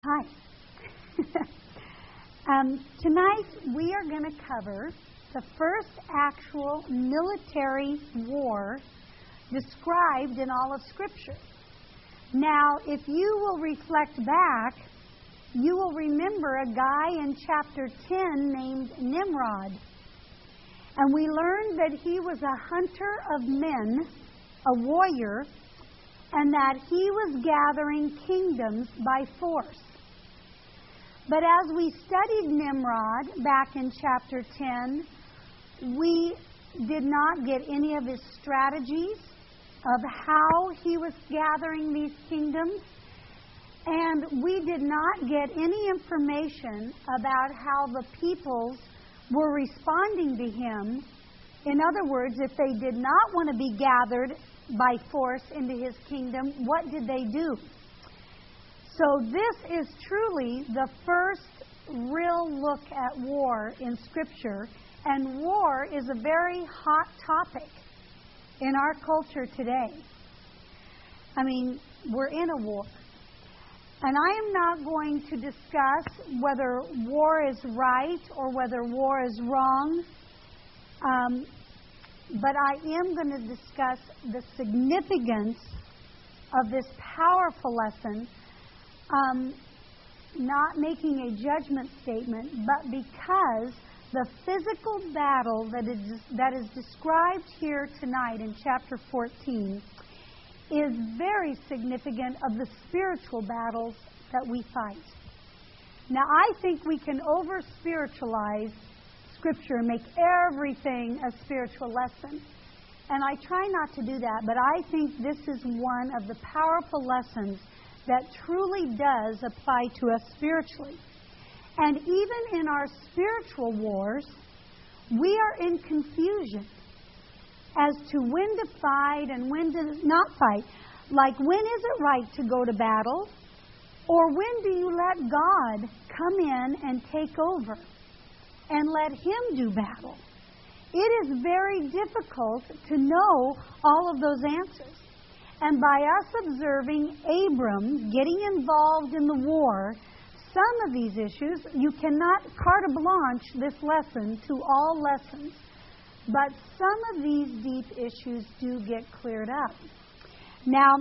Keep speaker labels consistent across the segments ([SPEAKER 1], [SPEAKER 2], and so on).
[SPEAKER 1] Hi. Tonight we are going to cover the first actual military war described in all of Scripture. Now, if you will reflect back, you will remember a guy in chapter 10 named Nimrod. And we learned that he was a hunter of men, a warrior, and that he was gathering kingdoms by force. But as we studied Nimrod back in chapter 10, we did not get any of his strategies of how he was gathering these kingdoms. And we did not get any information about how the peoples were responding to him. In other words, if they did not want to be gathered by force into his kingdom, what did they do? So this is truly the first real look at war in Scripture. And war is a very hot topic in our culture today. I mean, we're in a war. And I am not going to discuss whether war is right or whether war is wrong. But I am going to discuss the significance of this powerful lesson. Not making a judgment statement, but because the physical battle that is described here tonight in chapter 14 is very significant of the spiritual battles that we fight. Now, I think we can over-spiritualize Scripture and make everything a spiritual lesson. And I try not to do that, but I think this is one of the powerful lessons that truly does apply to us spiritually. And even in our spiritual wars, we are in confusion as to when to fight and when to not fight. Like, when is it right to go to battle? Or when do you let God come in and take over and let Him do battle? It is very difficult to know all of those answers. And by us observing Abram getting involved in the war, some of these issues, you cannot carte blanche this lesson to all lessons. But some of these deep issues do get cleared up. Now,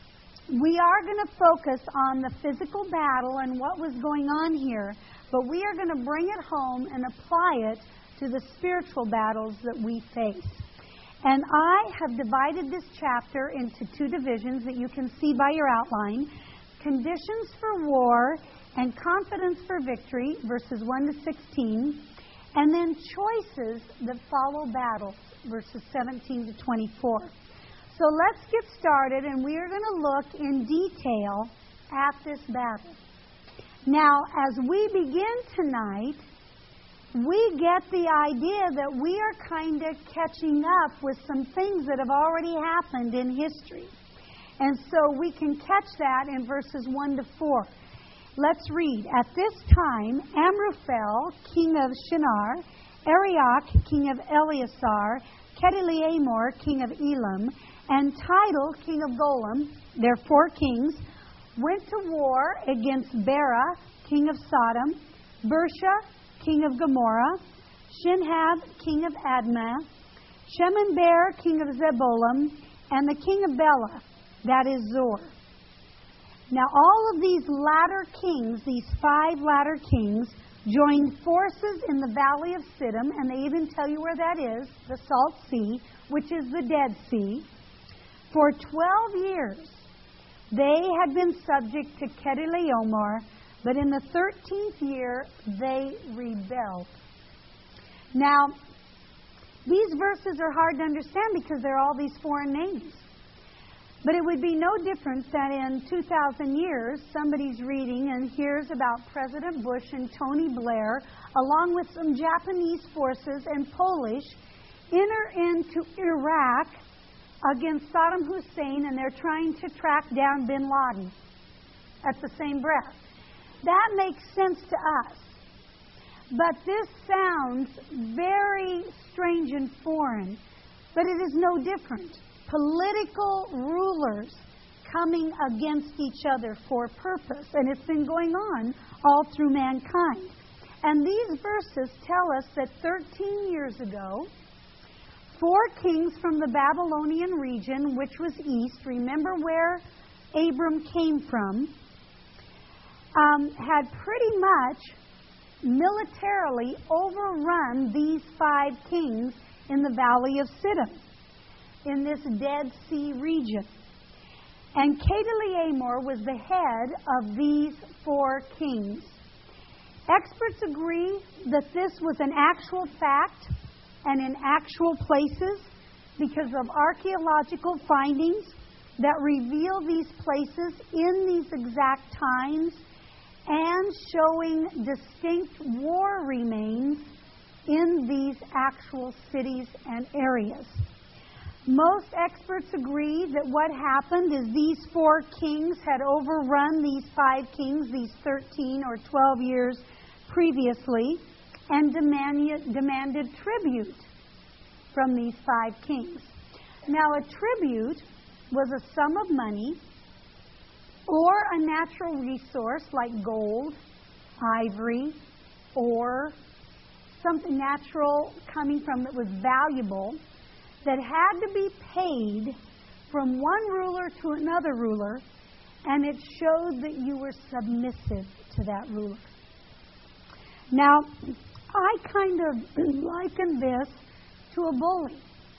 [SPEAKER 1] we are going to focus on the physical battle and what was going on here, but we are going to bring it home and apply it to the spiritual battles that we face. And I have divided this chapter into two divisions that you can see by your outline. Conditions for war and confidence for victory, verses 1 to 16. And then choices that follow battles, verses 17 to 24. So let's get started, and we are going to look in detail at this battle. Now, as we begin tonight, we get the idea that we are kind of catching up with some things that have already happened in history. And so we can catch that in verses 1 to 4. Let's read. At this time, Amraphel, king of Shinar, Arioch, king of Eleasar, Kedorlaomer, king of Elam, and Tidal, king of Golan, their 4 kings, went to war against Bera, king of Sodom, Bersha, king of Gomorrah, Shinhab, king of Admah, Shemenber, king of Zeboim, and the king of Bela, that is Zor. Now all of these latter kings, these 5 latter kings, joined forces in the valley of Siddim, and they even tell you where that is, the Salt Sea, which is the Dead Sea. For 12 years, they had been subject to Kedorlaomer, but in the 13th year, they rebelled. Now, these verses are hard to understand because they're all these foreign names. But it would be no different that in 2,000 years, somebody's reading and hears about President Bush and Tony Blair, along with some Japanese forces and Polish, enter into Iraq against Saddam Hussein, and they're trying to track down bin Laden at the same breath. That makes sense to us. But this sounds very strange and foreign. But it is no different. Political rulers coming against each other for purpose. And it's been going on all through mankind. And these verses tell us that 13 years ago, 4 kings from the Babylonian region, which was east, remember where Abram came from, had pretty much militarily overrun these 5 kings in the valley of Siddim, in this Dead Sea region. And Chedorlaomer was the head of these 4 kings. Experts agree that this was an actual fact and in actual places because of archaeological findings that reveal these places in these exact times and showing distinct war remains in these actual cities and areas. Most experts agree that what happened is these 4 kings had overrun these 5 kings, these 13 or 12 years previously, and demanded tribute from these 5 kings. Now, a tribute was a sum of money or a natural resource like gold, ivory, or something natural coming from that was valuable that had to be paid from one ruler to another ruler, and it showed that you were submissive to that ruler. Now, I kind of liken this to a bully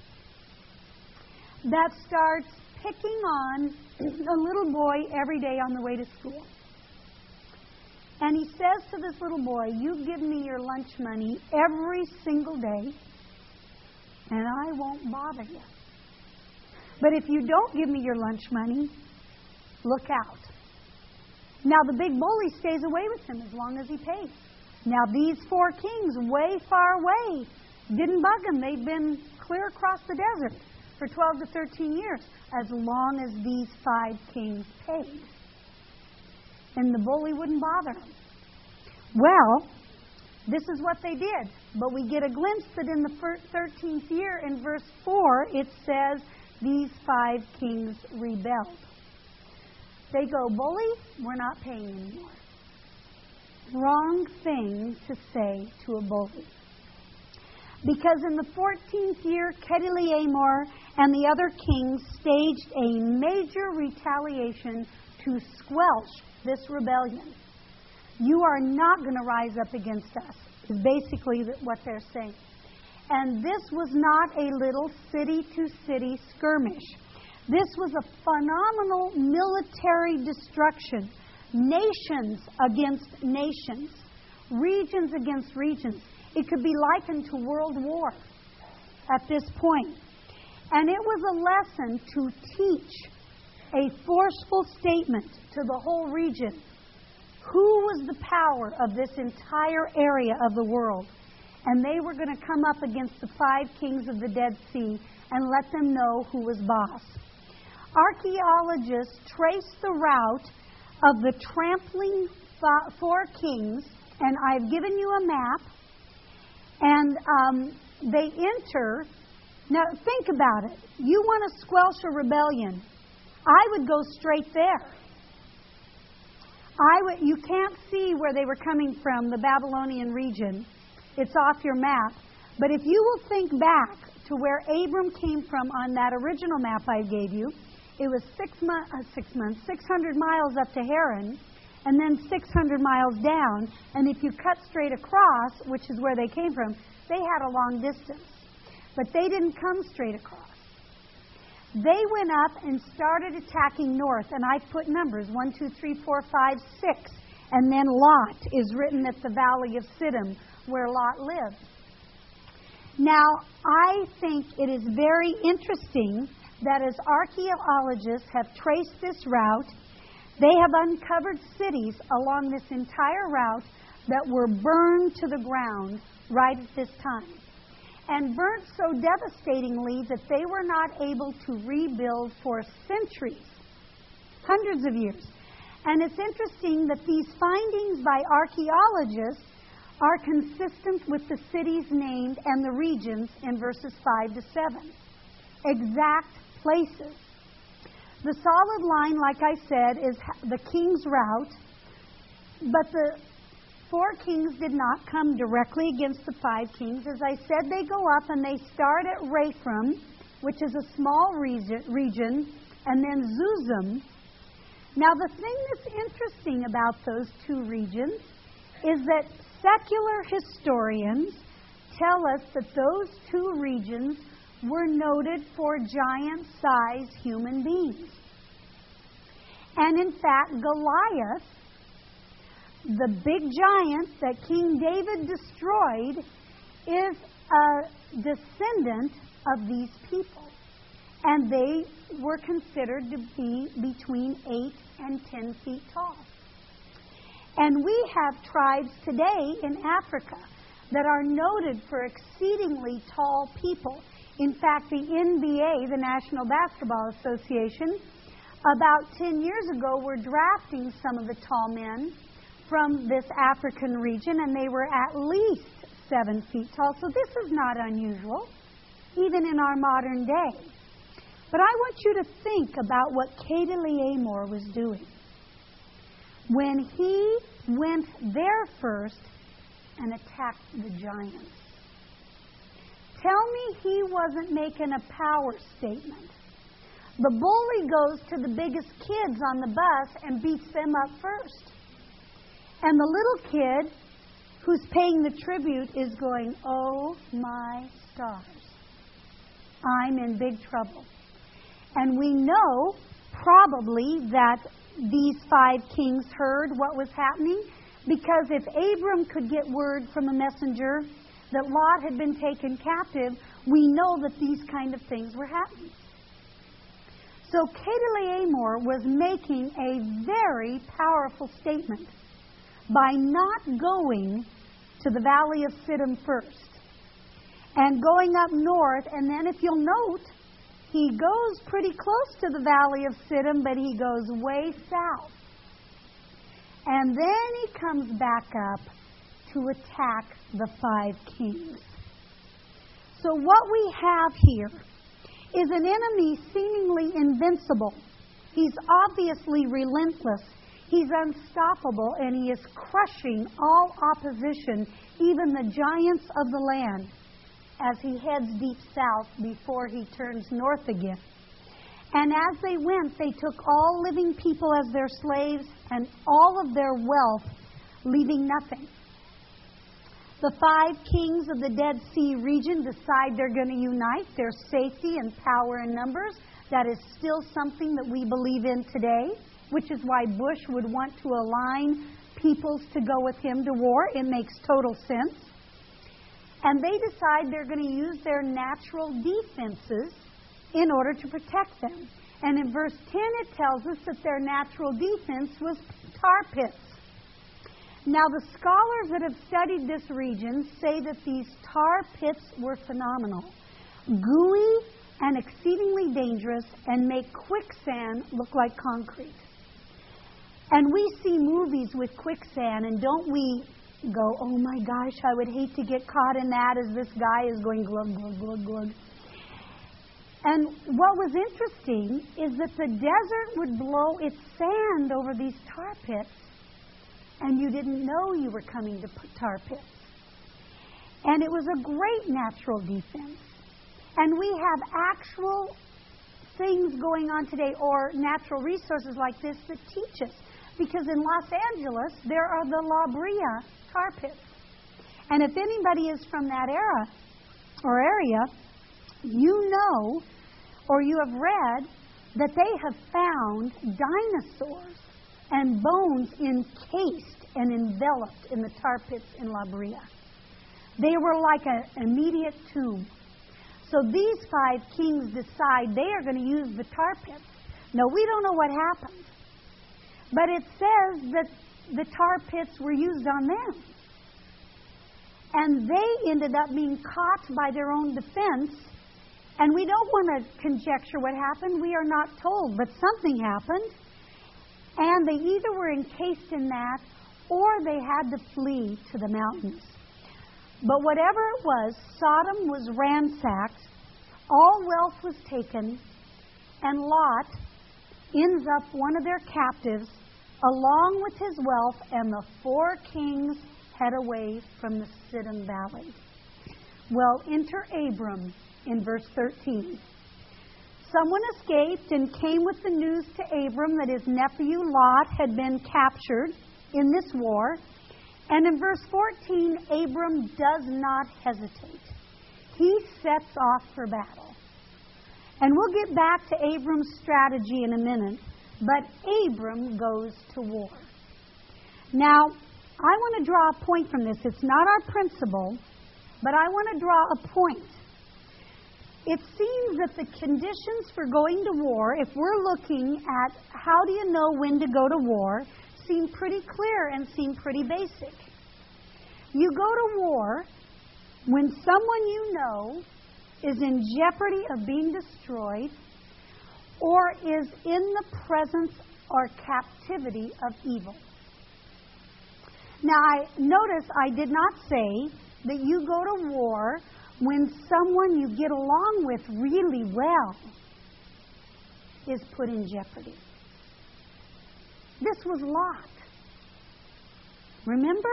[SPEAKER 1] that starts picking on a little boy every day on the way to school. And he says to this little boy, "You give me your lunch money every single day, and I won't bother you. But if you don't give me your lunch money, look out." Now, the big bully stays away with him as long as he pays. Now, these 4 kings, way far away, didn't bug him. They'd been clear across the desert for 12 to 13 years, as long as these 5 kings paid. And the bully wouldn't bother him. Well, this is what they did. But we get a glimpse that in the 13th year, in verse 4, it says these 5 kings rebelled. They go, "Bully, we're not paying anymore." Wrong thing to say to a bully. Because in the 14th year, Chedorlaomer and the other kings staged a major retaliation to squelch this rebellion. "You are not going to rise up against us," is basically what they're saying. And this was not a little city-to-city skirmish. This was a phenomenal military destruction. Nations against nations. Regions against regions. It could be likened to World War at this point. And it was a lesson to teach a forceful statement to the whole region. Who was the power of this entire area of the world? And they were going to come up against the 5 kings of the Dead Sea and let them know who was boss. Archaeologists traced the route of the trampling 4 kings, and I've given you a map, and they enter. Now, think about it. You want to squelch a rebellion. I would go straight there. You can't see where they were coming from, the Babylonian region. It's off your map. But if you will think back to where Abram came from on that original map I gave you, it was 600 miles up to Haran, and then 600 miles down. And if you cut straight across, which is where they came from, they had a long distance. But they didn't come straight across. They went up and started attacking north. And I put numbers, 1, 2, 3, 4, 5, 6. And then Lot is written at the valley of Siddim, where Lot lived. Now, I think it is very interesting that as archaeologists have traced this route, they have uncovered cities along this entire route that were burned to the ground right at this time. And burnt so devastatingly that they were not able to rebuild for centuries, hundreds of years. And it's interesting that these findings by archaeologists are consistent with the cities named and the regions in verses 5 to 7. Exact places. The solid line, like I said, is the king's route, but the 4 kings did not come directly against the 5 kings. As I said, they go up and they start at Raphram, which is a small region, and then Zuzim. Now, the thing that's interesting about those 2 regions is that secular historians tell us that those 2 regions were noted for giant-sized human beings. And in fact, Goliath, the big giant that King David destroyed, is a descendant of these people. And they were considered to be between 8 and 10 feet tall. And we have tribes today in Africa that are noted for exceedingly tall people. In fact, the NBA, the National Basketball Association, about 10 years ago were drafting some of the tall men from this African region, and they were at least 7 feet tall. So this is not unusual, even in our modern day. But I want you to think about what Chedorlaomer was doing when he went there first and attacked the giants. Tell me he wasn't making a power statement. The bully goes to the biggest kids on the bus and beats them up first. And the little kid who's paying the tribute is going, "Oh my stars, I'm in big trouble." And we know probably that these 5 kings heard what was happening, because if Abram could get word from a messenger that Lot had been taken captive, we know that these kind of things were happening. So Chedorlaomer was making a very powerful statement by not going to the valley of Siddim first and going up north. And then if you'll note, he goes pretty close to the valley of Siddim, but he goes way south. And then he comes back up to attack the 5 kings. So what we have here is an enemy seemingly invincible. He's obviously relentless. He's unstoppable, and he is crushing all opposition, even the giants of the land, as he heads deep south before he turns north again. And as they went, they took all living people as their slaves and all of their wealth, leaving nothing. The 5 kings of the Dead Sea region decide they're going to unite their safety and power in numbers. That is still something that we believe in today, which is why Bush would want to align peoples to go with him to war. It makes total sense. And they decide they're going to use their natural defenses in order to protect them. And in verse 10, it tells us that their natural defense was tar pits. Now, the scholars that have studied this region say that these tar pits were phenomenal, gooey and exceedingly dangerous, and make quicksand look like concrete. And we see movies with quicksand, and don't we go, "Oh my gosh, I would hate to get caught in that," as this guy is going glug, glug, glug, glug. And what was interesting is that the desert would blow its sand over these tar pits, and you didn't know you were coming to tar pits. And it was a great natural defense. And we have actual things going on today, or natural resources like this, that teach us. Because in Los Angeles, there are the La Brea tar pits. And if anybody is from that era or area, you know, or you have read, that they have found dinosaurs and bones encased and enveloped in the tar pits in La Brea. They were like an immediate tomb. So these 5 kings decide they are going to use the tar pits. Now, we don't know what happened, but it says that the tar pits were used on them. And they ended up being caught by their own defense. And we don't want to conjecture what happened. We are not told, but something happened. And they either were encased in that, or they had to flee to the mountains. But whatever it was, Sodom was ransacked, all wealth was taken, and Lot ends up one of their captives, along with his wealth, and the 4 kings head away from the Siddim Valley. Well, enter Abram in verse 13. Someone escaped and came with the news to Abram that his nephew Lot had been captured in this war. And in verse 14, Abram does not hesitate. He sets off for battle. And we'll get back to Abram's strategy in a minute. But Abram goes to war. Now, I want to draw a point from this. It's not our principle, but I want to draw a point. It seems that the conditions for going to war, if we're looking at how do you know when to go to war, seem pretty clear and seem pretty basic. You go to war when someone you know is in jeopardy of being destroyed or is in the presence or captivity of evil. Now, notice I did not say that you go to war when someone you get along with really well is put in jeopardy. This was Lot. Remember?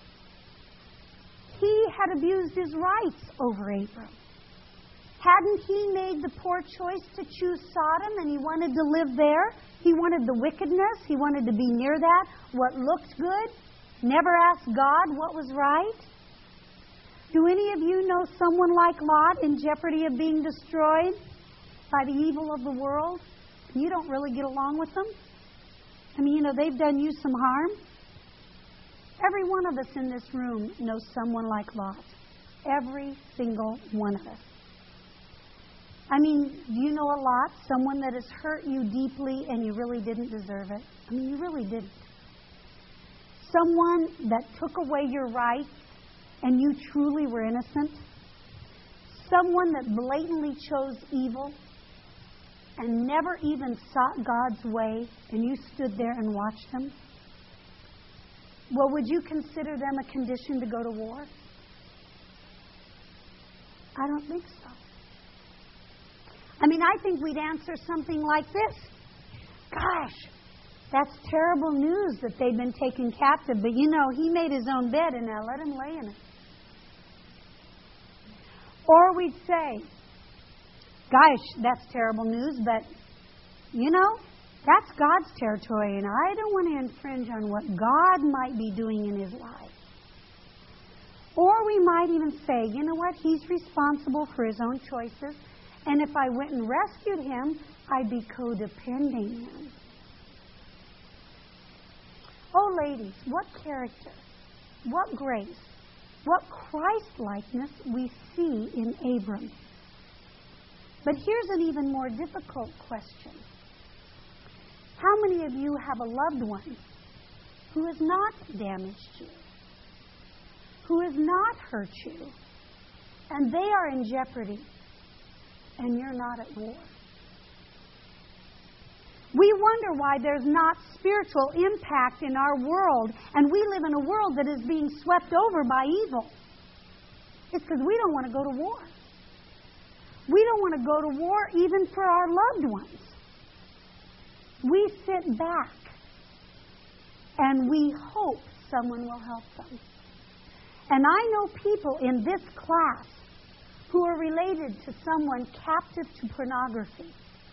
[SPEAKER 1] He had abused his rights over Abram. Hadn't he made the poor choice to choose Sodom and he wanted to live there? He wanted the wickedness. He wanted to be near that. What looked good. Never asked God what was right. Do any of you know someone like Lot in jeopardy of being destroyed by the evil of the world? You don't really get along with them. I mean, they've done you some harm. Every one of us in this room knows someone like Lot. Every single one of us. I mean, do you know a lot? Someone that has hurt you deeply and you really didn't deserve it. I mean, you really didn't. Someone that took away your rights and you truly were innocent. Someone that blatantly chose evil and never even sought God's way and you stood there and watched them. Well, would you consider them a condition to go to war? I don't think so. I mean, I think we'd answer something like this. Gosh, that's terrible news that they've been taken captive, but he made his own bed and now let him lay in it. Or we'd say, gosh, that's terrible news, but that's God's territory, and I don't want to infringe on what God might be doing in his life. Or we might even say, you know what, he's responsible for his own choices, and if I went and rescued him, I'd be codepending him. Oh, ladies, what character, what grace, what Christ-likeness we see in Abram. But here's an even more difficult question. How many of you have a loved one who has not damaged you, who has not hurt you, and they are in jeopardy, and you're not at war? We wonder why there's not spiritual impact in our world, and we live in a world that is being swept over by evil. It's because we don't want to go to war. We don't want to go to war even for our loved ones. We sit back and we hope someone will help them. And I know people in this class who are related to someone captive to pornography.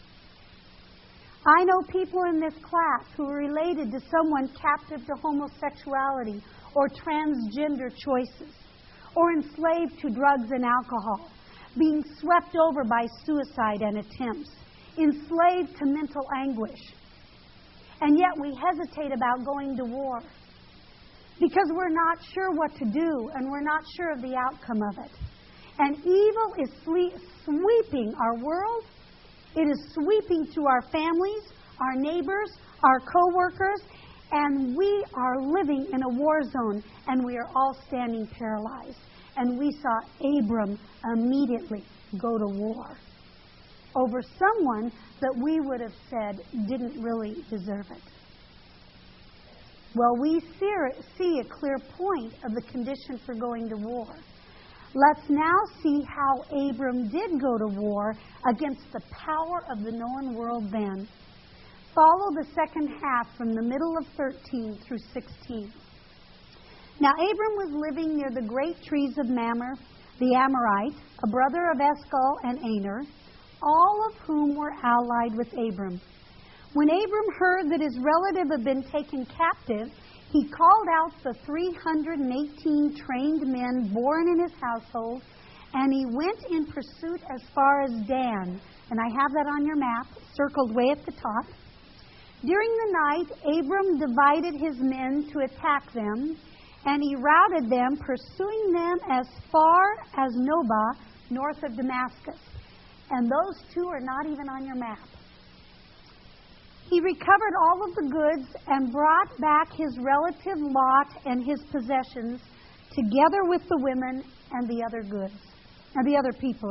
[SPEAKER 1] I know people in this class who are related to someone captive to homosexuality or transgender choices or enslaved to drugs and alcohol, being swept over by suicide and attempts, enslaved to mental anguish. And yet we hesitate about going to war because we're not sure what to do and we're not sure of the outcome of it. And evil is sweeping our world. It is sweeping through our families, our neighbors, our co-workers, and we are living in a war zone, and we are all standing paralyzed. And we saw Abram immediately go to war over someone that we would have said didn't really deserve it. Well, we see a clear point of the condition for going to war. Let's now see how Abram did go to war against the power of the known world then. follow the second half from the middle of 13 through 16. Now Abram was living near the great trees of Mamre, the Amorite, a brother of Eshcol and Aner, all of whom were allied with Abram. When Abram heard that his relative had been taken captive, he called out the 318 trained men born in his household, and he went in pursuit as far as Dan. And I have that on your map, circled way at the top. During the night, Abram divided his men to attack them, and he routed them, pursuing them as far as Nobah, north of Damascus. And those two are not even on your map. He recovered all of the goods and brought back his relative Lot and his possessions, together with the women and the other goods, and the other people,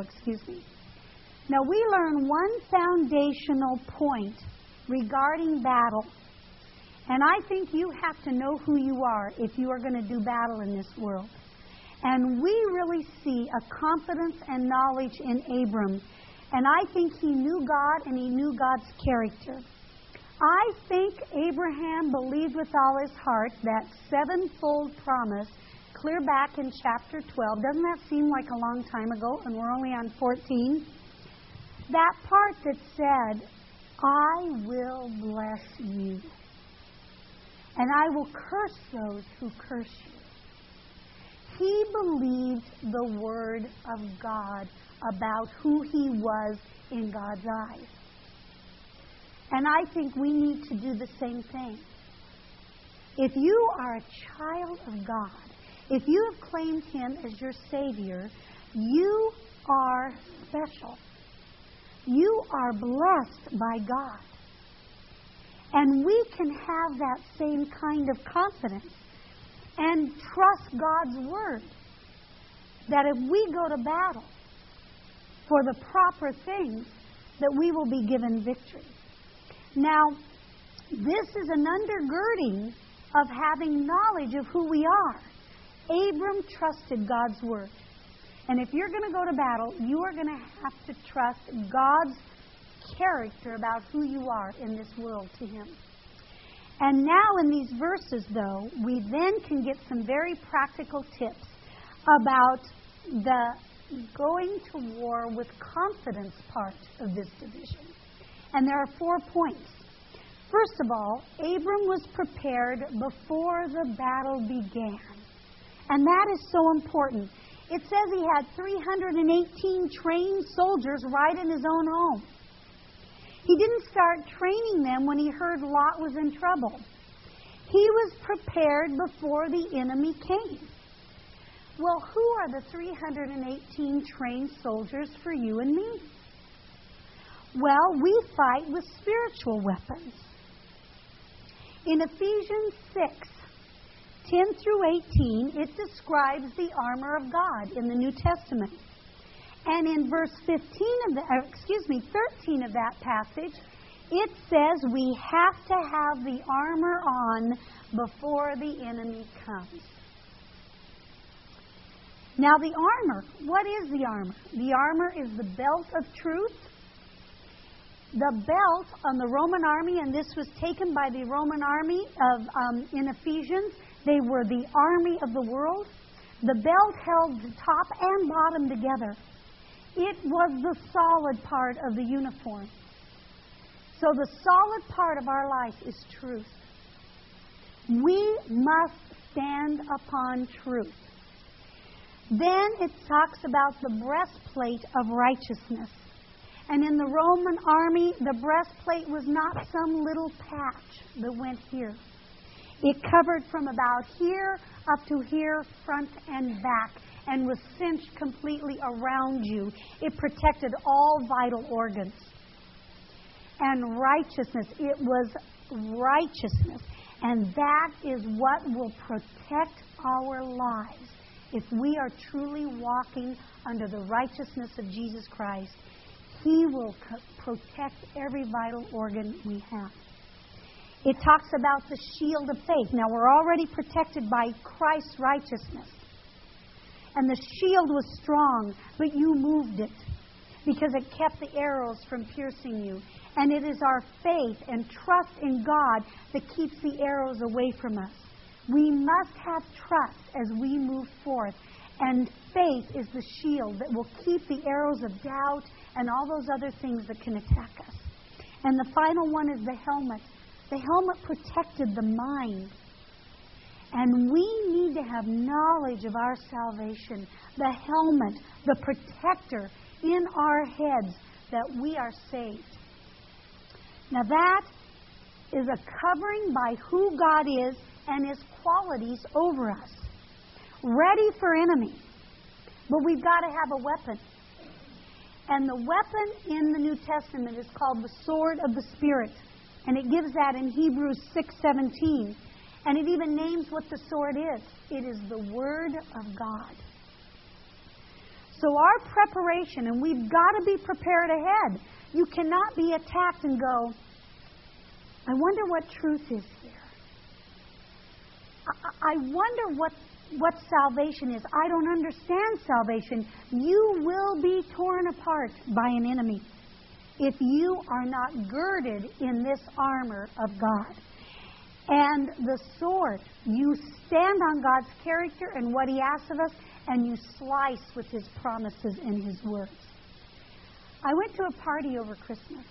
[SPEAKER 1] Now we learn one foundational point regarding battle. And I think you have to know who you are if you are going to do battle in this world. And we really see a confidence and knowledge in Abram. And I think he knew God and he knew God's character. I think Abraham believed with all his heart that sevenfold promise clear back in chapter 12. Doesn't that seem like a long time ago? And we're only on 14. That part that said, I will bless you. And I will curse those who curse you. He believed the word of God about who he was in God's eyes. And I think we need to do the same thing. If you are a child of God, if you have claimed him as your Savior, you are special. You are blessed by God. And we can have that same kind of confidence and trust God's word that if we go to battle for the proper things, that we will be given victory. Now, this is an undergirding of having knowledge of who we are. Abram trusted God's word. And if you're going to go to battle, you are going to have to trust God's character about who you are in this world to him. And now in these verses, though, we then can get some very practical tips about the going to war with confidence part of this division. And there are 4 points. First of all, Abram was prepared before the battle began. And that is so important. It says he had 318 trained soldiers right in his own home. He didn't start training them when he heard Lot was in trouble. He was prepared before the enemy came. Well, who are the 318 trained soldiers for you and me? Well, we fight with spiritual weapons. In Ephesians 6, 10 through 18, it describes the armor of God in the New Testament. And in verse 13 of that passage, it says we have to have the armor on before the enemy comes. Now the armor, what is the armor? The armor is the belt of truth. The belt on the Roman army, and this was taken by the Roman army in Ephesians. They were the army of the world. The belt held the top and bottom together. It was the solid part of the uniform. So the solid part of our life is truth. We must stand upon truth. Then it talks about the breastplate of righteousness. And in the Roman army, the breastplate was not some little patch that went here. It covered from about here up to here, front and back, and was cinched completely around you. It protected all vital organs. And righteousness, it was righteousness. And that is what will protect our lives. If we are truly walking under the righteousness of Jesus Christ, He will protect every vital organ we have. It talks about the shield of faith. Now, we're already protected by Christ's righteousness. And the shield was strong, but you moved it. because it kept the arrows from piercing you. And it is our faith and trust in God that keeps the arrows away from us. We must have trust as we move forth. And faith is the shield that will keep the arrows of doubt and all those other things that can attack us. And the final one is the helmet. The helmet protected the mind. And we need to have knowledge of our salvation. The helmet, the protector in our heads that we are saved. Now that is a covering by who God is and His qualities over us. Ready for enemy. But we've got to have a weapon. And the weapon in the New Testament is called the sword of the Spirit. And it gives that in Hebrews 6:17. And it even names what the sword is. It is the Word of God. So our preparation, and we've got to be prepared ahead. You cannot be attacked and go, I wonder what truth is here. I wonder what salvation is. I don't understand salvation. You will be torn apart by an enemy if you are not girded in this armor of God. And the sword, you stand on God's character and what He asks of us, and you slice with His promises and His words. I went to a party over Christmas.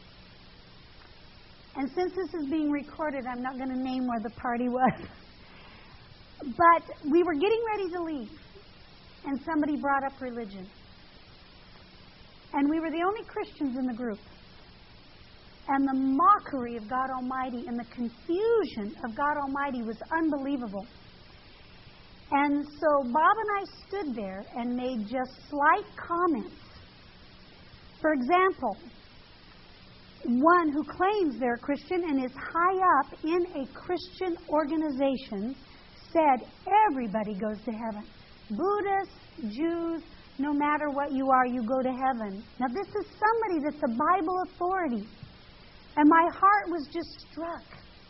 [SPEAKER 1] And since this is being recorded, I'm not going to name where the party was. But we were getting ready to leave. And somebody brought up religion. And we were the only Christians in the group. And the mockery of God Almighty and the confusion of God Almighty was unbelievable. And so Bob and I stood there and made just slight comments. For example, one who claims they're a Christian and is high up in a Christian organization said everybody goes to heaven. Buddhists, Jews, no matter what you are, you go to heaven. Now this is somebody that's a Bible authority. And my heart was just struck.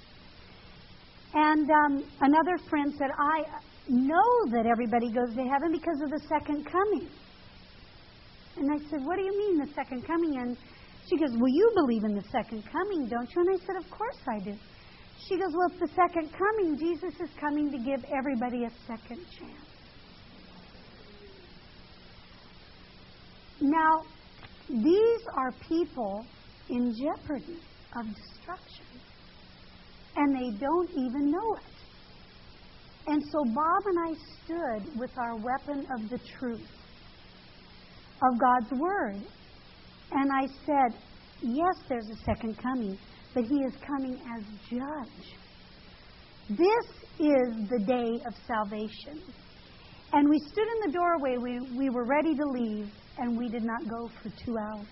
[SPEAKER 1] And another friend said, I know that everybody goes to heaven because of the second coming. And I said, what do you mean the second coming? And she goes, well, you believe in the second coming, don't you? And I said, of course I do. She goes, well, it's the second coming. Jesus is coming to give everybody a second chance. Now, these are people in jeopardy of destruction. And they don't even know it. And so Bob and I stood with our weapon of the truth of God's Word. And I said, yes, there's a second coming, but He is coming as judge. This is the day of salvation. And we stood in the doorway. We were ready to leave, and we did not go for 2 hours.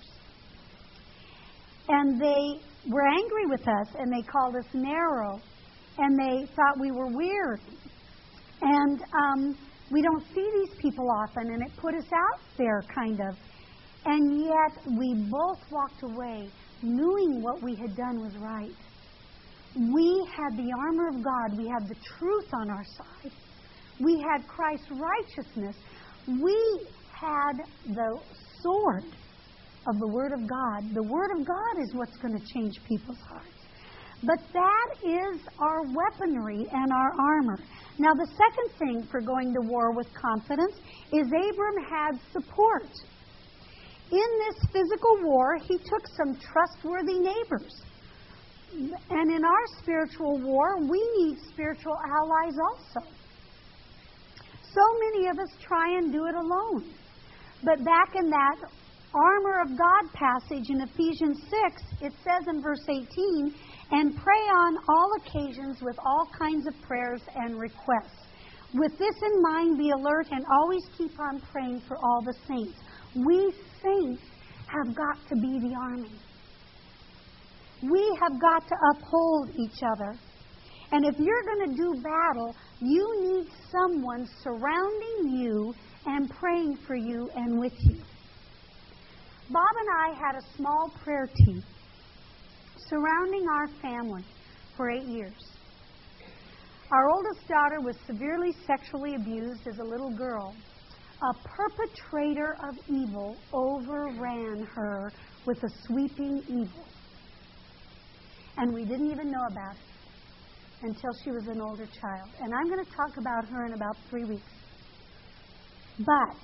[SPEAKER 1] And they were angry with us, and they called us narrow, and they thought we were weird. And we don't see these people often, and it put us out there, kind of. And yet, we both walked away knowing what we had done was right. We had the armor of God. We had the truth on our side. We had Christ's righteousness. We had the sword of the Word of God. The Word of God is what's going to change people's hearts. But that is our weaponry and our armor. Now, the second thing for going to war with confidence is Abram had support. In this physical war, he took some trustworthy neighbors. And in our spiritual war, we need spiritual allies also. So many of us try and do it alone. But back in that armor of God passage in Ephesians 6, it says in verse 18, and pray on all occasions with all kinds of prayers and requests. With this in mind, be alert and always keep on praying for all the saints. We saints have got to be the army. We have got to uphold each other. And if you're going to do battle, you need someone surrounding you and praying for you and with you. Bob and I had a small prayer team surrounding our family for 8 years. Our oldest daughter was severely sexually abused as a little girl a perpetrator of evil overran her with a sweeping evil. And we didn't even know about it until she was an older child. And I'm going to talk about her in about 3 weeks. But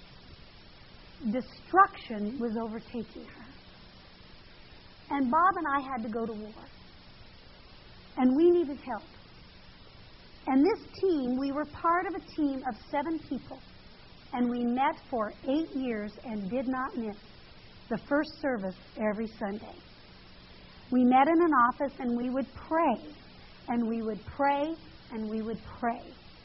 [SPEAKER 1] destruction was overtaking her. And Bob and I had to go to war. And we needed help. And this team, we were part of a team of 7 people. And we met for 8 years and did not miss the first service every Sunday. We met in an office and we would pray. And we would pray and we would pray.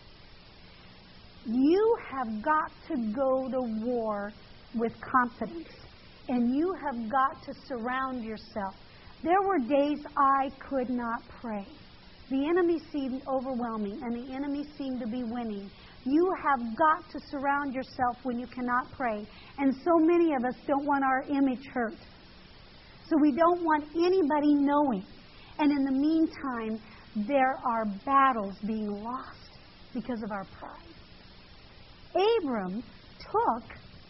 [SPEAKER 1] You have got to go to war with confidence. And you have got to surround yourself. There were days I could not pray. The enemy seemed overwhelming and the enemy seemed to be winning. You have got to surround yourself when you cannot pray. And so many of us don't want our image hurt. So we don't want anybody knowing. And in the meantime, there are battles being lost because of our pride. Abram took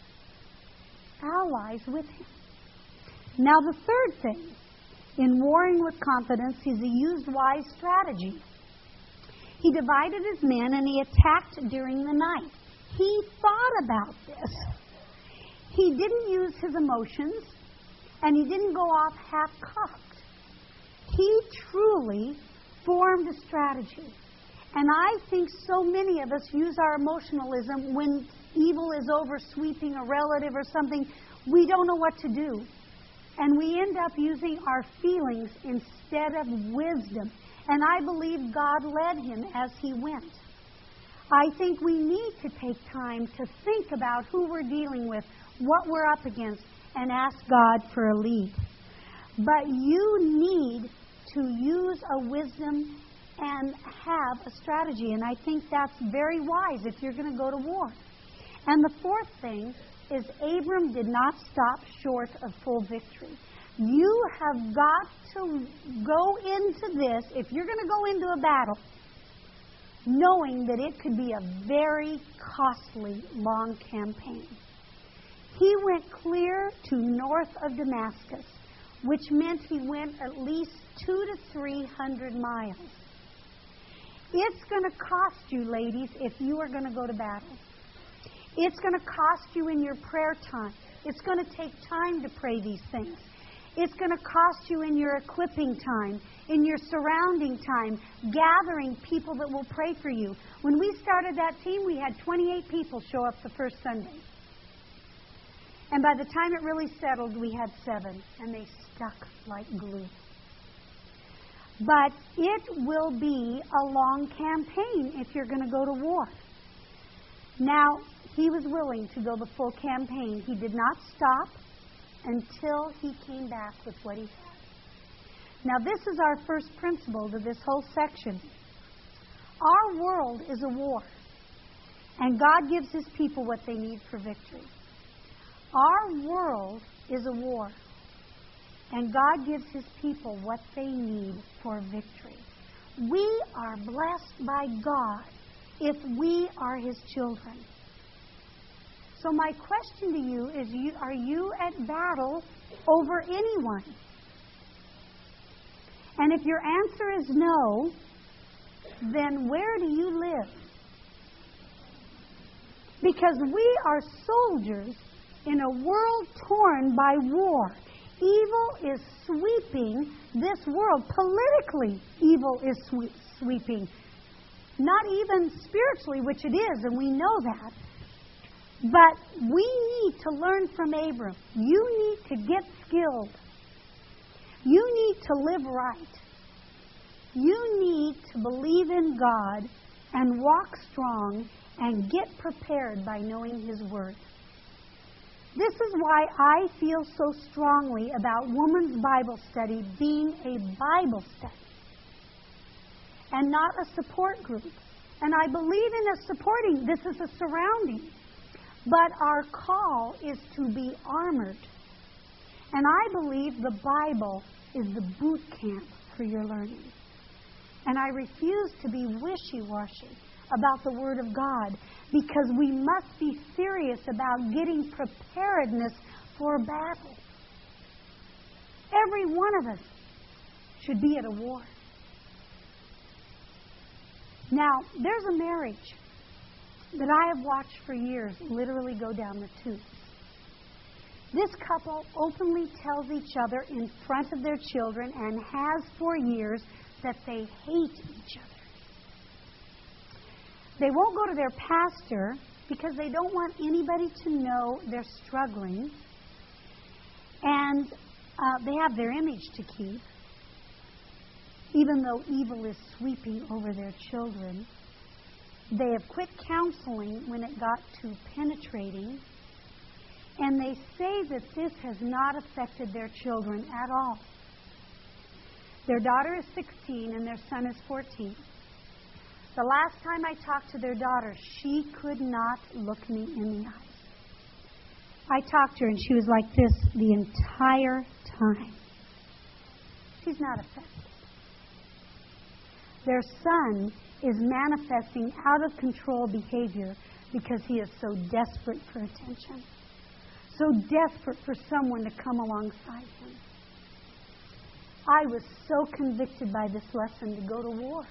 [SPEAKER 1] allies with him. Now the third thing, in warring with confidence, is he used wise strategy. He divided his men and he attacked during the night. He thought about this. He didn't use his emotions and he didn't go off half-cocked. He truly formed a strategy. And I think so many of us use our emotionalism when evil is over sweeping a relative or something. We don't know what to do. And we end up using our feelings instead of wisdom. And I believe God led him as he went. I think we need to take time to think about who we're dealing with, what we're up against, and ask God for a lead. But you need to use a wisdom and have a strategy. And I think that's very wise if you're going to go to war. And the fourth thing is Abram did not stop short of full victory. You have got to go into this, if you're going to go into a battle, knowing that it could be a very costly, long campaign. He went clear to north of Damascus, which meant he went at least 200 to 300 miles. It's going to cost you, ladies, if you are going to go to battle. It's going to cost you in your prayer time. It's going to take time to pray these things. It's going to cost you in your equipping time, in your surrounding time, gathering people that will pray for you. When we started that team, we had 28 people show up the first Sunday. And by the time it really settled, we had 7, and they stuck like glue. But it will be a long campaign if you're going to go to war. Now, he was willing to go the full campaign. He did not stop until he came back with what he had. Now, this is our first principle to this whole section. Our world is a war, and God gives his people what they need for victory. Our world is a war, and God gives his people what they need for victory. We are blessed by God if we are his children. So my question to you is, are you at battle over anyone? And if your answer is no, then where do you live? Because we are soldiers in a world torn by war. Evil is sweeping this world. Politically, evil is sweeping. Not even spiritually, which it is, and we know that. But we need to learn from Abram. You need to get skilled. You need to live right. You need to believe in God and walk strong and get prepared by knowing his word. This is why I feel so strongly about Women's Bible Study being a Bible study and not a support group. And I believe in a supporting. This is a surrounding. But our call is to be armored. And I believe the Bible is the boot camp for your learning. And I refuse to be wishy-washy about the Word of God, because we must be serious about getting preparedness for battle. Every one of us should be at a war. Now, there's a marriage that I have watched for years literally go down the tubes. This couple openly tells each other in front of their children, and has for years, that they hate each other. They won't go to their pastor because they don't want anybody to know they're struggling. And they have their image to keep. Even though evil is sweeping over their children, they have quit counseling when it got too penetrating. And they say that this has not affected their children at all. Their daughter is 16 and their son is 14. The last time I talked to their daughter, she could not look me in the eyes. I talked to her and she was like this the entire time. She's not affected. Their son is manifesting out of control behavior because he is so desperate for attention. So desperate for someone to come alongside him. I was so convicted by this lesson to go to war.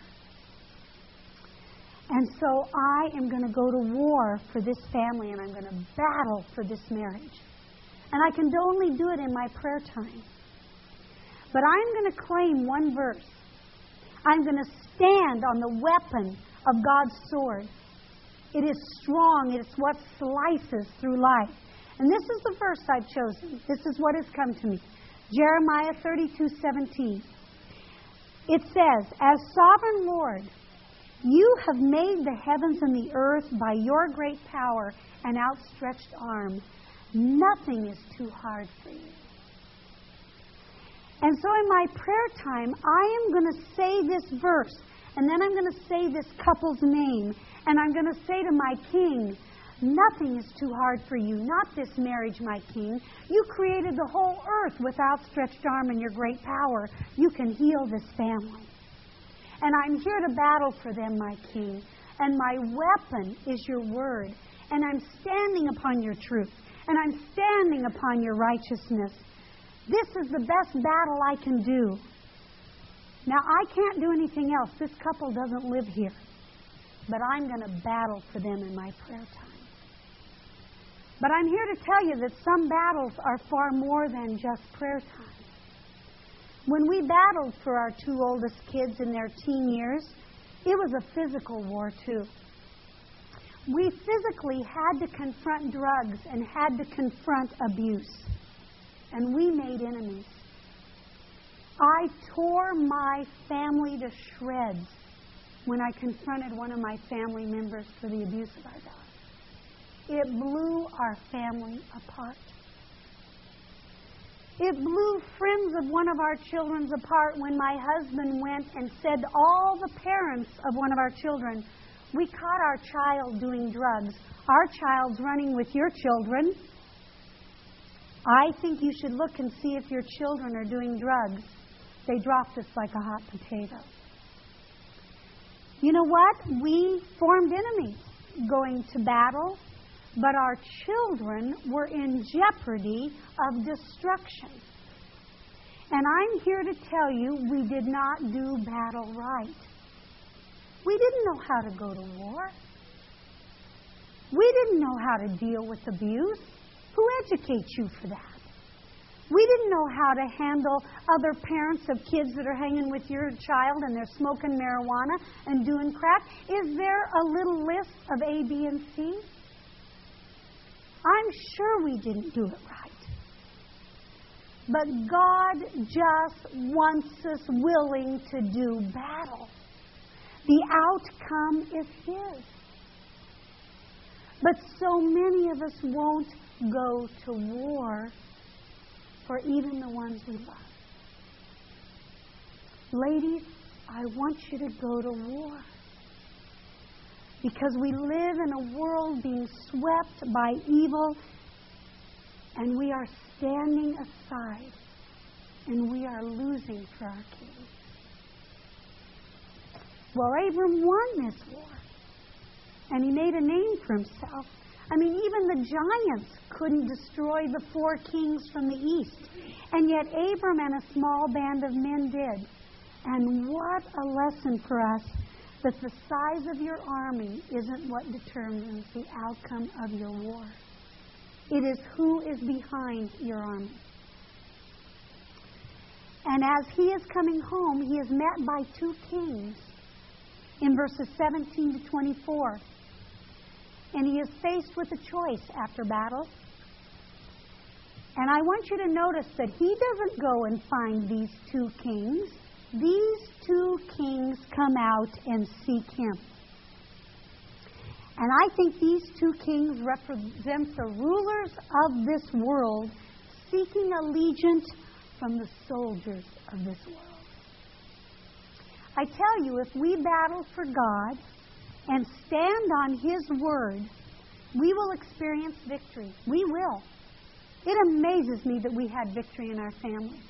[SPEAKER 1] And so I am going to go to war for this family, and I'm going to battle for this marriage. And I can only do it in my prayer time. But I'm going to claim one verse. I'm going to stand on the weapon of God's sword. It is strong. It's what slices through life. And this is the verse I've chosen. This is what has come to me. Jeremiah 32:17. It says, "As sovereign Lord, you have made the heavens and the earth by your great power and outstretched arm. Nothing is too hard for you." And so in my prayer time, I am going to say this verse, and then I'm going to say this couple's name, and I'm going to say to my king, "Nothing is too hard for you, not this marriage, my king. You created the whole earth with outstretched arm and your great power. You can heal this family. And I'm here to battle for them, my king. And my weapon is your word. And I'm standing upon your truth. And I'm standing upon your righteousness. This is the best battle I can do." Now, I can't do anything else. This couple doesn't live here. But I'm going to battle for them in my prayer time. But I'm here to tell you that some battles are far more than just prayer time. When we battled for our two oldest kids in their teen years, it was a physical war too. We physically had to confront drugs and had to confront abuse. And we made enemies. I tore my family to shreds when I confronted one of my family members for the abuse of our daughter. It blew our family apart. It blew friends of one of our children's apart when my husband went and said to all the parents of one of our children, "We caught our child doing drugs. Our child's running with your children. I think you should look and see if your children are doing drugs." They dropped us like a hot potato. You know what? We formed enemies going to battle, but our children were in jeopardy of destruction. And I'm here to tell you, we did not do battle right. We didn't know how to go to war. We didn't know how to deal with abuse. Who educates you for that? We didn't know how to handle other parents of kids that are hanging with your child and they're smoking marijuana and doing crack. Is there a little list of A, B, and C? I'm sure we didn't do it right. But God just wants us willing to do battle. The outcome is His. But so many of us won't go to war for even the ones we love. Ladies, I want you to go to war. Because we live in a world being swept by evil, and we are standing aside, and we are losing for our King. Well, Abram won this war. And he made a name for himself. I mean, even the giants couldn't destroy the 4 kings from the east. And yet Abram and a small band of men did. And what a lesson for us, that the size of your army isn't what determines the outcome of your war. It is who is behind your army. And as he is coming home, he is met by 2 kings in verses 17 to 24. And he is faced with a choice after battle. And I want you to notice that he doesn't go and find these 2 kings. These 2 kings come out and seek him. And I think these 2 kings represent the rulers of this world seeking allegiance from the soldiers of this world. I tell you, if we battle for God and stand on his word, we will experience victory. We will. It amazes me that we had victory in our family.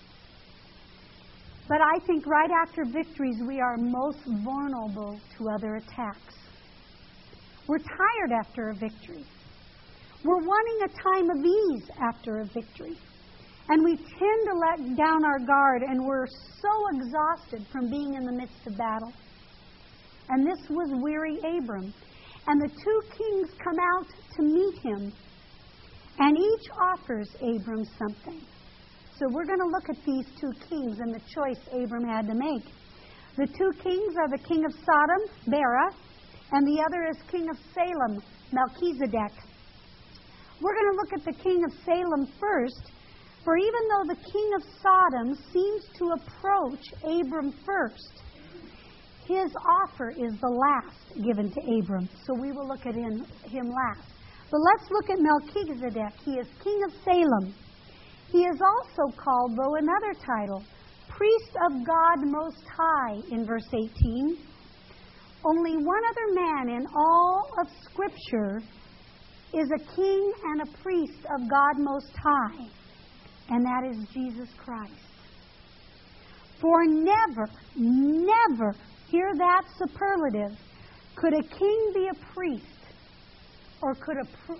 [SPEAKER 1] But I think right after victories, we are most vulnerable to other attacks. We're tired after a victory. We're wanting a time of ease after a victory. And we tend to let down our guard, and we're so exhausted from being in the midst of battle. And this was weary Abram. And the 2 kings come out to meet him, and each offers Abram something. So we're going to look at these 2 kings and the choice Abram had to make. The 2 kings are the king of Sodom, Bera, and the other is king of Salem, Melchizedek. We're going to look at the king of Salem first, for even though the king of Sodom seems to approach Abram first, his offer is the last given to Abram. So we will look at him last. But let's look at Melchizedek. He is king of Salem. He is also called, though, another title, priest of God Most High, in verse 18. Only one other man in all of Scripture is a king and a priest of God Most High, and that is Jesus Christ. For never, never, hear that superlative, could a king be a priest, or could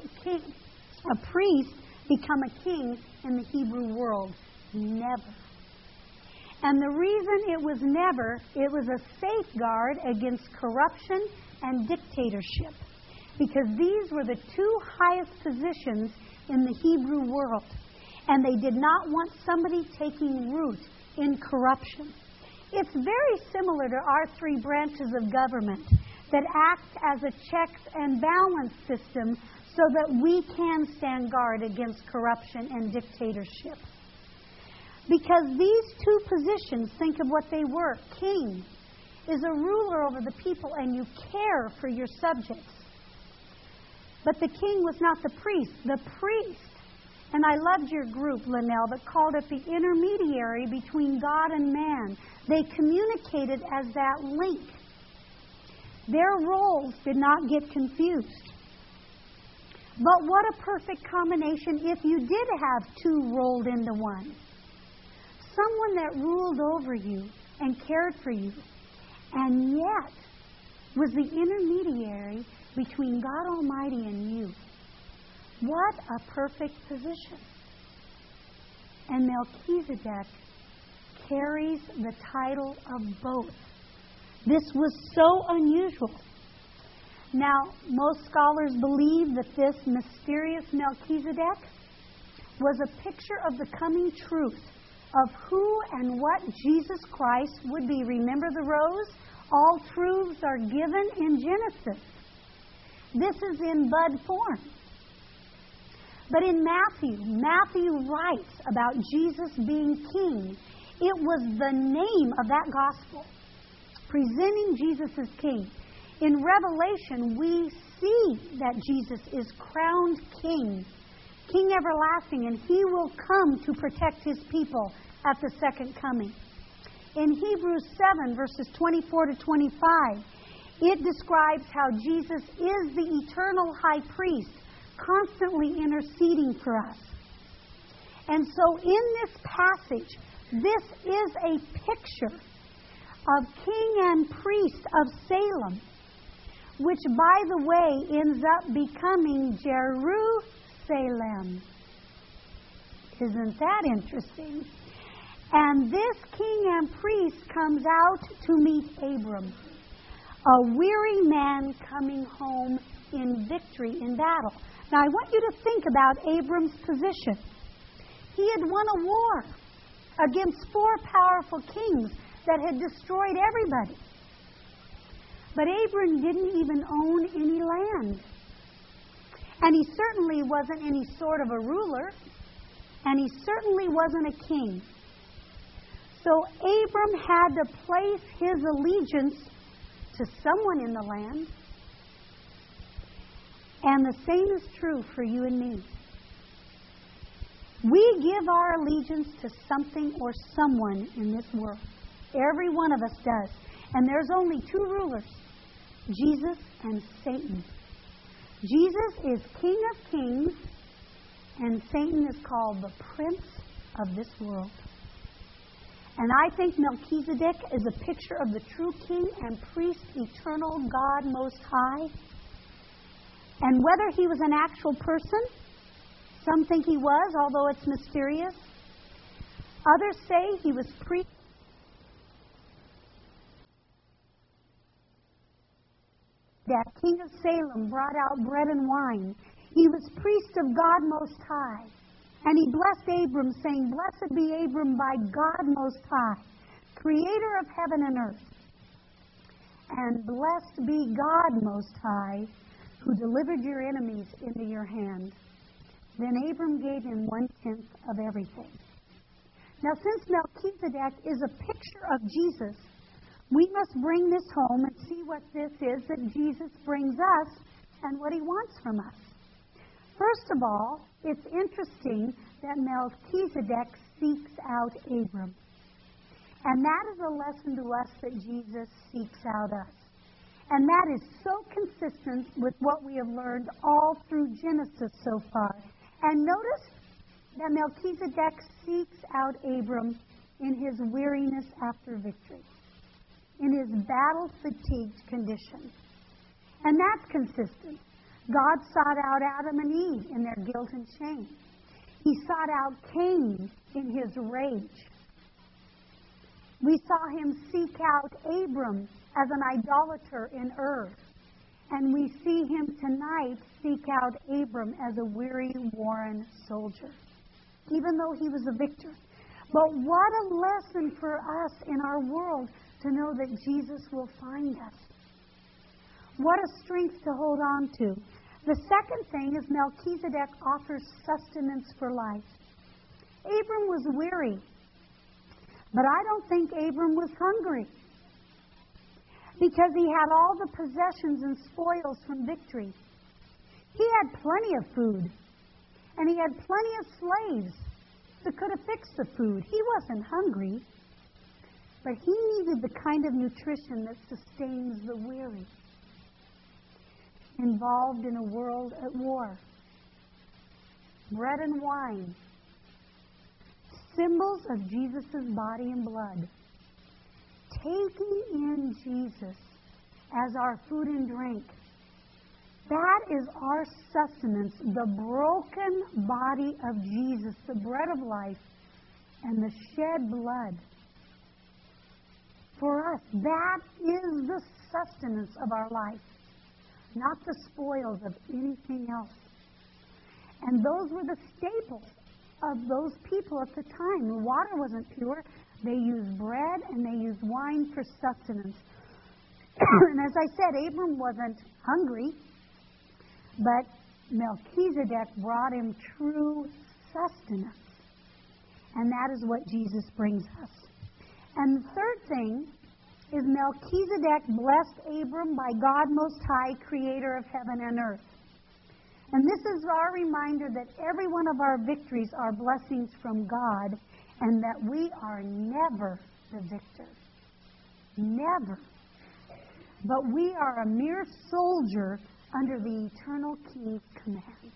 [SPEAKER 1] a priest become a king in the Hebrew world? Never. And the reason it was never, it was a safeguard against corruption and dictatorship. Because these were the 2 highest positions in the Hebrew world. And they did not want somebody taking root in corruption. It's very similar to our 3 branches of government that act as a checks and balance system so that we can stand guard against corruption and dictatorship. Because these 2 positions, think of what they were. King is a ruler over the people, and you care for your subjects. But the king was not the priest. The priest, and I loved your group, Linnell, that called it the intermediary between God and man. They communicated as that link. Their roles did not get confused. But what a perfect combination if you did have 2 rolled into one. Someone that ruled over you and cared for you, and yet was the intermediary between God Almighty and you. What a perfect position. And Melchizedek carries the title of both. This was so unusual. Now, most scholars believe that this mysterious Melchizedek was a picture of the coming truth of who and what Jesus Christ would be. Remember the rose? All truths are given in Genesis. This is in bud form. But in Matthew writes about Jesus being king. It was the name of that gospel, presenting Jesus as king. In Revelation, we see that Jesus is crowned king, king everlasting, and he will come to protect his people at the second coming. In Hebrews 7, verses 24 to 25, it describes how Jesus is the eternal high priest, constantly interceding for us. And so in this passage, this is a picture of king and priest of Salem, which, by the way, ends up becoming Jerusalem. Isn't that interesting? And this king and priest comes out to meet Abram, a weary man coming home in victory in battle. Now, I want you to think about Abram's position. He had won a war against 4 powerful kings that had destroyed everybody. But Abram didn't even own any land. And he certainly wasn't any sort of a ruler. And he certainly wasn't a king. So Abram had to place his allegiance to someone in the land. And the same is true for you and me. We give our allegiance to something or someone in this world. Every one of us does. And there's only 2 rulers, Jesus and Satan. Jesus is King of Kings, and Satan is called the Prince of this world. And I think Melchizedek is a picture of the true King and Priest, eternal God Most High. And whether he was an actual person, some think he was, although it's mysterious. Others say he was priest. That King of Salem brought out bread and wine. He was priest of God Most High. And he blessed Abram, saying, "Blessed be Abram by God Most High, creator of heaven and earth. And blessed be God Most High, who delivered your enemies into your hand." Then Abram gave him 1/10 of everything. Now, since Melchizedek is a picture of Jesus, we must bring this home and see what this is that Jesus brings us and what he wants from us. First of all, it's interesting that Melchizedek seeks out Abram. And that is a lesson to us that Jesus seeks out us. And that is so consistent with what we have learned all through Genesis so far. And notice that Melchizedek seeks out Abram in his weariness after victory, in his battle-fatigued condition. And that's consistent. God sought out Adam and Eve in their guilt and shame. He sought out Cain in his rage. We saw him seek out Abram as an idolater in Ur. And we see him tonight seek out Abram as a weary, worn soldier, even though he was a victor. But what a lesson for us in our world to know that Jesus will find us. What a strength to hold on to. The second thing is Melchizedek offers sustenance for life. Abram was weary, but I don't think Abram was hungry, because he had all the possessions and spoils from victory. He had plenty of food, and he had plenty of slaves that could have fixed the food. He wasn't hungry, but he needed the kind of nutrition that sustains the weary, involved in a world at war. Bread and wine, symbols of Jesus' body and blood. Taking in Jesus as our food and drink. That is our sustenance, the broken body of Jesus, the bread of life, and the shed blood. For us, that is the sustenance of our life, not the spoils of anything else. And those were the staples of those people at the time. The water wasn't pure. They used bread and they used wine for sustenance. And as I said, Abram wasn't hungry, but Melchizedek brought him true sustenance. And that is what Jesus brings us. And the third thing is Melchizedek blessed Abram by God Most High, creator of heaven and earth. And this is our reminder that every one of our victories are blessings from God, and that we are never the victor. Never. But we are a mere soldier under the eternal King's command.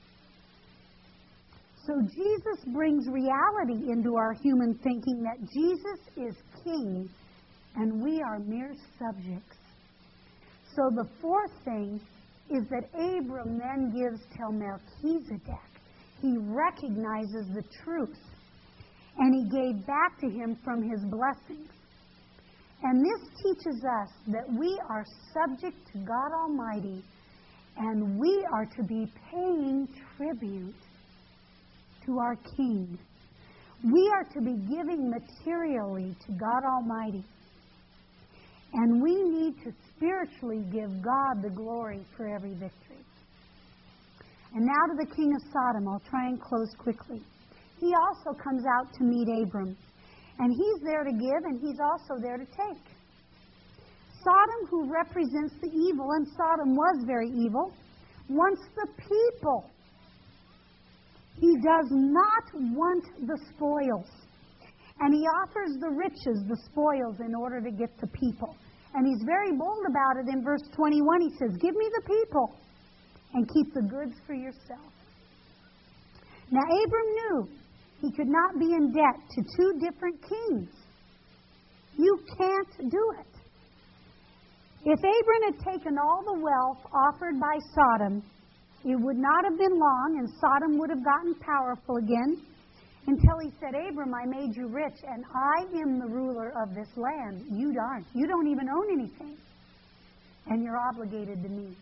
[SPEAKER 1] So Jesus brings reality into our human thinking that Jesus is King and we are mere subjects. So the fourth thing is that Abram then gives to Melchizedek. He recognizes the truth, and he gave back to him from his blessings. And this teaches us that we are subject to God Almighty, and we are to be paying tribute to our King. We are to be giving materially to God Almighty. And we need to spiritually give God the glory for every victory. And now to the king of Sodom. I'll try and close quickly. He also comes out to meet Abram. And he's there to give, and he's also there to take. Sodom, who represents the evil, and Sodom was very evil, wants the people. He does not want the spoils. And he offers the riches, the spoils, in order to get the people. And he's very bold about it in verse 21. He says, give me the people and keep the goods for yourself. Now, Abram knew he could not be in debt to two different kings. You can't do it. If Abram had taken all the wealth offered by Sodom, it would not have been long, and Sodom would have gotten powerful again, until he said, Abram, I made you rich, and I am the ruler of this land. You aren't. You don't even own anything. And you're obligated to me.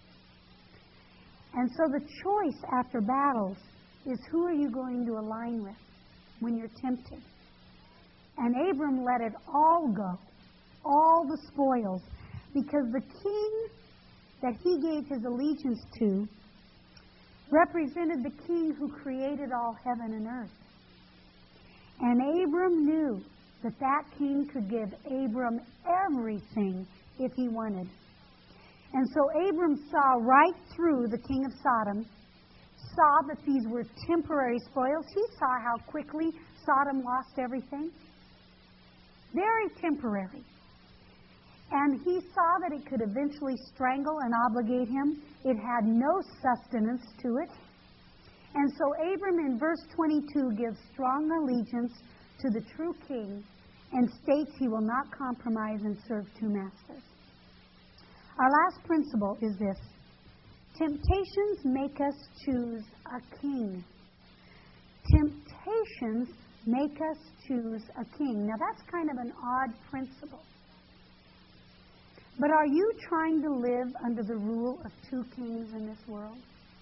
[SPEAKER 1] And so the choice after battles is, who are you going to align with when you're tempted? And Abram let it all go, all the spoils, because the king that he gave his allegiance to represented the king who created all heaven and earth. And Abram knew that that king could give Abram everything if he wanted. And so Abram saw right through the king of Sodom, saw that these were temporary spoils. He saw how quickly Sodom lost everything. Very temporary. And he saw that it could eventually strangle and obligate him. It had no sustenance to it. And so Abram in verse 22 gives strong allegiance to the true king and states he will not compromise and serve two masters. Our last principle is this. Temptations make us choose a king. Temptations make us choose a king. Now that's kind of an odd principle. But are you trying to live under the rule of two kings in this world?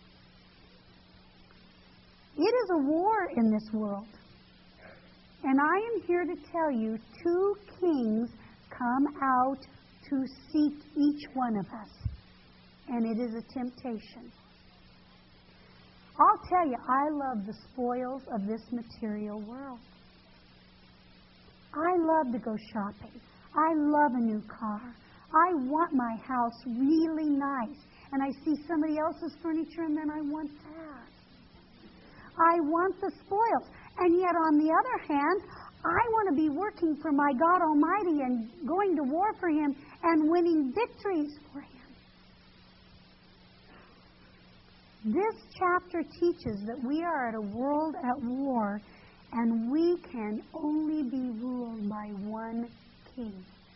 [SPEAKER 1] It is a war in this world. And I am here to tell you, two kings come out to seek each one of us. And it is a temptation. I'll tell you, I love the spoils of this material world. I love to go shopping. I love a new car. I want my house really nice. And I see somebody else's furniture and then I want that. I want the spoils. And yet on the other hand, I want to be working for my God Almighty and going to war for Him and winning victories for Him. This chapter teaches that we are at a world at war and we can only be ruled by one king.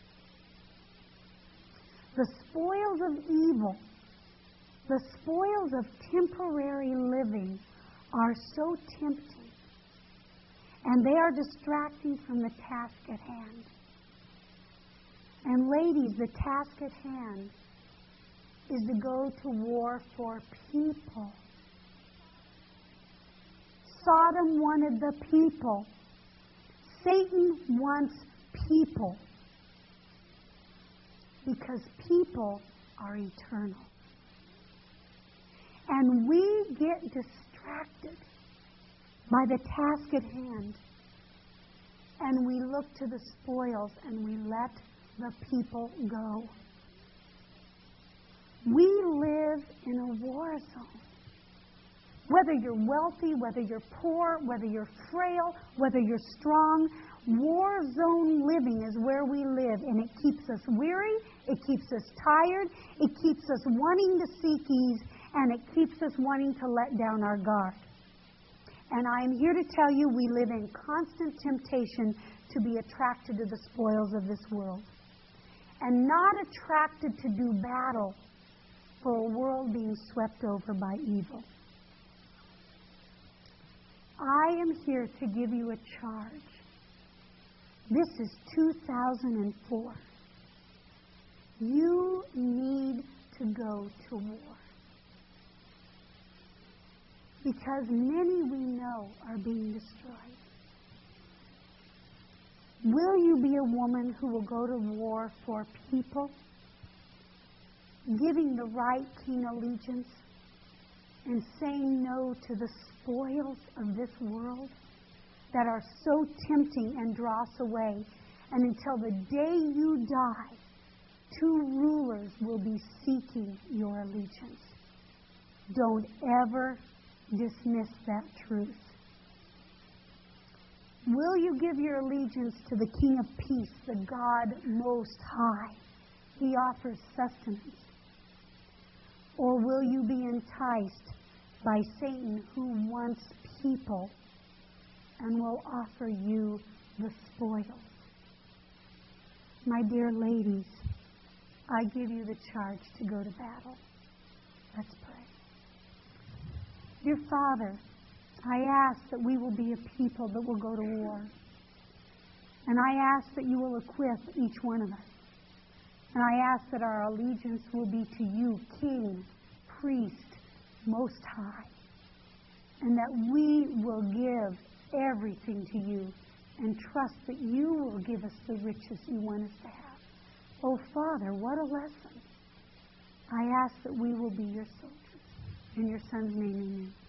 [SPEAKER 1] The spoils of evil, the spoils of temporary living are so tempting. And they are distracting from the task at hand. And ladies, the task at hand is to go to war for people. Sodom wanted the people. Satan wants people. Because people are eternal. And we get distracted by the task at hand. And we look to the spoils and we let the people go. We live in a war zone. Whether you're wealthy, whether you're poor, whether you're frail, whether you're strong, war zone living is where we live. And it keeps us weary, it keeps us tired, it keeps us wanting to seek ease, and it keeps us wanting to let down our guard. And I am here to tell you we live in constant temptation to be attracted to the spoils of this world. and not attracted to do battle for a world being swept over by evil. I am here to give you a charge. This is 2004. You need to go to war. Because many we know are being destroyed. Will you be a woman who will go to war for people, giving the right king allegiance, and saying no to the spoils of this world that are so tempting and draw us away? And until the day you die, 2 rulers will be seeking your allegiance. Don't ever dismiss that truth. Will you give your allegiance to the King of Peace, the God Most High? He offers sustenance. Or will you be enticed by Satan, who wants people and will offer you the spoils? My dear ladies, I give you the charge to go to battle. Let's pray. Dear Father, I ask that we will be a people that will go to war. And I ask that you will equip each one of us. And I ask that our allegiance will be to you, King, Priest, Most High. And that we will give everything to you and trust that you will give us the riches you want us to have. Oh, Father, what a lesson. I ask that we will be your soldiers. In your Son's name, amen.